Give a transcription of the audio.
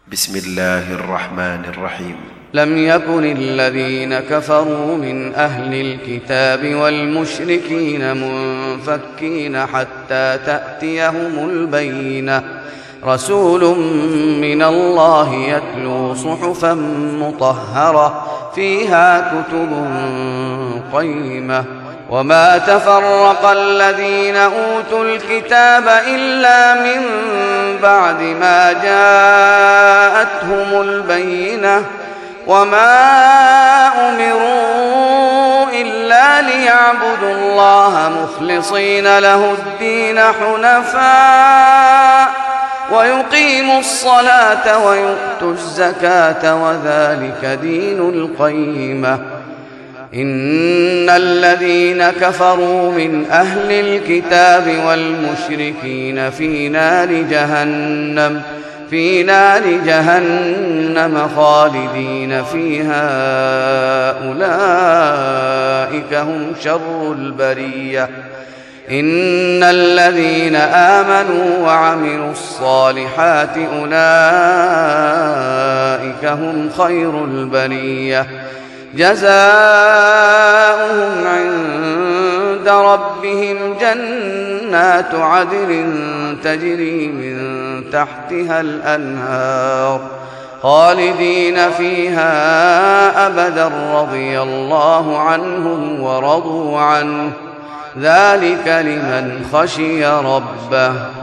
بسم الله الرحمن الرحيم. لم يكن الذين كفروا من أهل الكتاب والمشركين منفكين حتى تأتيهم البينة، رسول من الله يتلو صحفا مطهرة فيها كتب قيمة. وما تفرق الذين أوتوا الكتاب إلا من بعد ما جاءتهم البينة، وما أمروا إلا ليعبدوا الله مخلصين له الدين حنفاء ويقيموا الصلاة ويؤتوا الزكاة وذلك دين القيمة. إن الذين كفروا من أهل الكتاب والمشركين في نار جهنم خالدين فيها، أولئك هم شر البرية. إن الذين آمنوا وعملوا الصالحات أولئك هم خير البرية، جزاؤهم عند ربهم جنات عدن تجري من تحتها الأنهار خالدين فيها أبدا، رضي الله عنهم ورضوا عنه، ذلك لمن خشي ربه.